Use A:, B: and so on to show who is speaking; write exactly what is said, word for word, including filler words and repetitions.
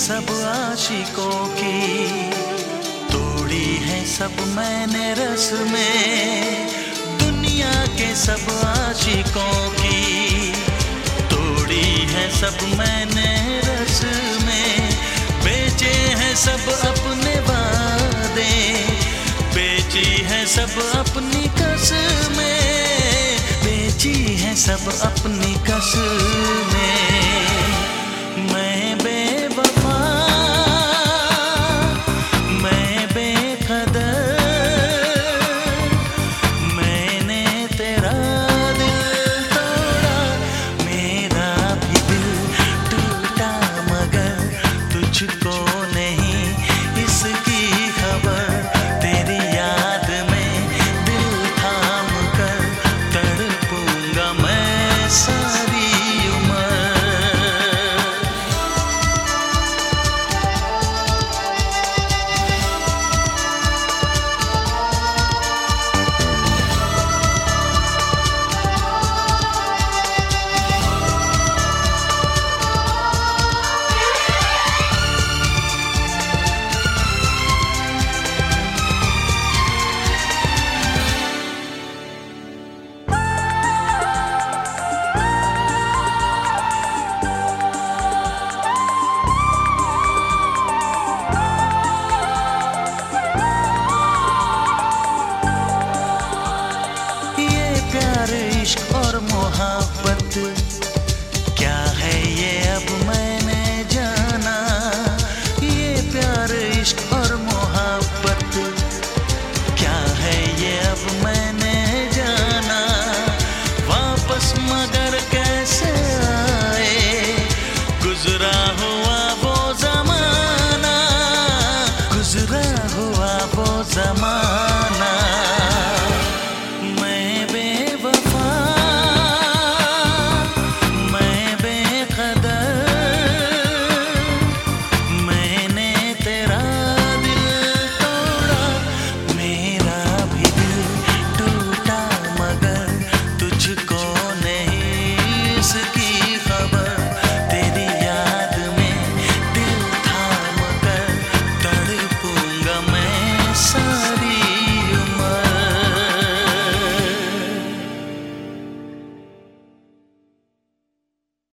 A: सब आशिकों की, तोड़ी है सब मैंने रस में। दुनिया के सब आशिकों की, तोड़ी है सब मैंने रस में। बेचे हैं सब अपने वादे, बेची है सब अपनी कसमें, बेची है सब अपनी कसमें। मैं बेवफा, मैं बेकदर, मैंने तेरा दिल तोड़ा, मेरा भी दिल टूटा, मगर तुझको नहीं इसकी खबर। तेरी याद में दिल थाम कर तड़पूंगा मैं सारी उम्र। इश्क और मोहब्बत क्या है ये अब मैंने जाना। ये प्यार इश्क और मोहब्बत क्या है ये अब मैंने जाना। वापस मगर कैसे आए, गुजरा हुआ वो जमाना, गुजरा हुआ वो जमाना। तुझको